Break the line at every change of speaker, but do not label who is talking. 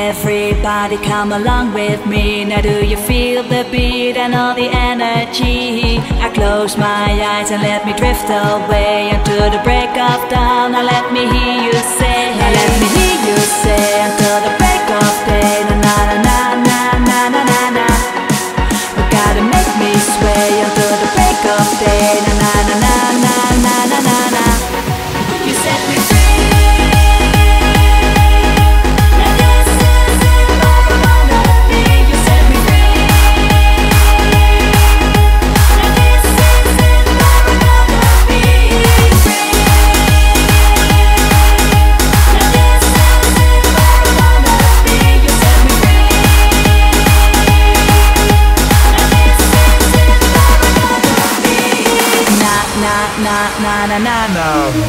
Everybody come along with me. Now do you feel the beat and all the energy? I close my eyes and let me drift away until the break of dawn. Now let me hear you say, now let me hear you say, until the break of day. Na na na na na na na na. You gotta make me sway until the break of day. Na na na na na na na na na. You set me free.
Na na na na na.